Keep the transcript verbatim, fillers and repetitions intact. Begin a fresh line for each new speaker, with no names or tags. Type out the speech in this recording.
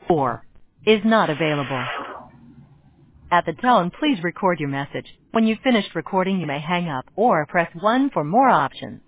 four is not available. At the tone, please record your message. When you've finished recording, you may hang up or press one for more options.